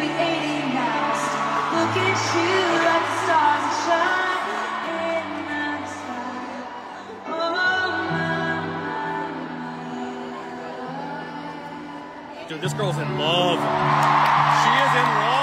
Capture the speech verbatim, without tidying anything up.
eighty now. Look at you like the stars that shine in the sky. Oh, my, my. Dude, this girl's in love. She is in love.